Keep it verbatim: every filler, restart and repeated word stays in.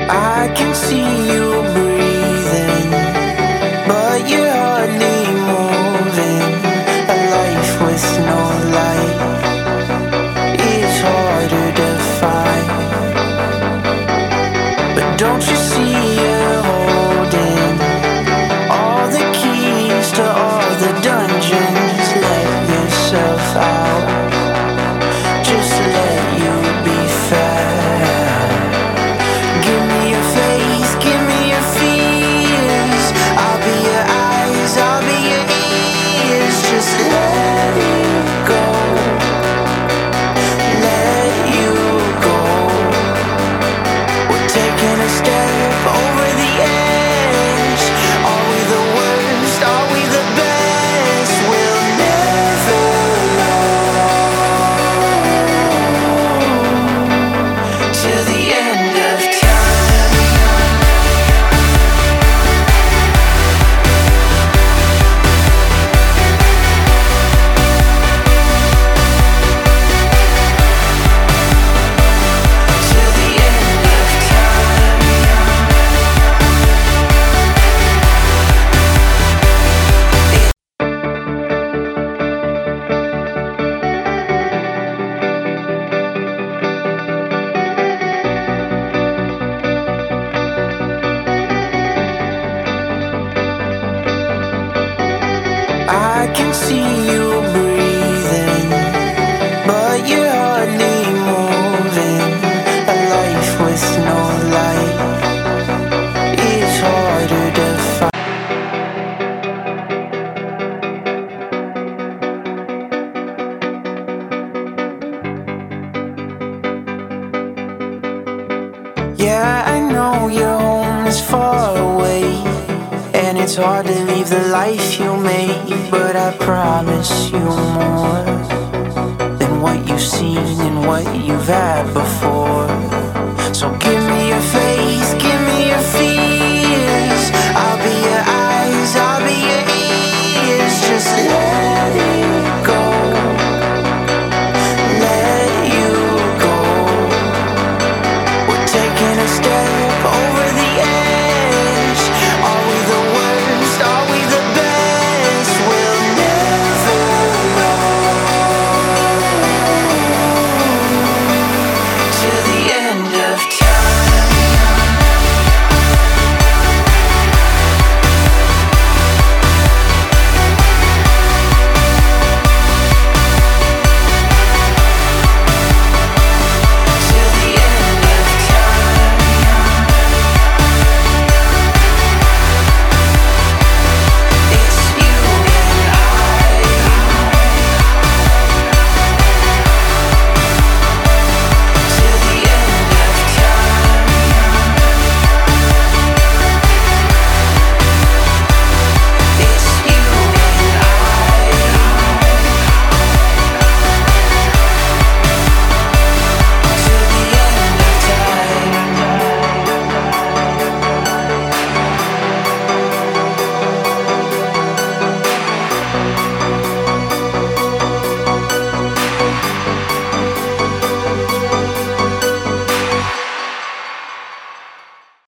I can see you breathing, but you're hardly moving. A life with no light is harder to find. But don't you see you're holding all the keys to all the dungeons? Let yourself out, just let you be fair. Give me your faith, give me your fears. I'll be your eyes, I'll be your ears. Just let it go, let you go. We're taking a step over the edge. Are we the worst? Are we the best? We'll never know till the end of time. Till the end of time. I can see you breathing, but you're hardly moving. A life with no light is harder to find. Yeah, I know your home is far away, and it's hard to leave the life you made. But I promise you more than what you've seen and what you've had before. So give me your faith.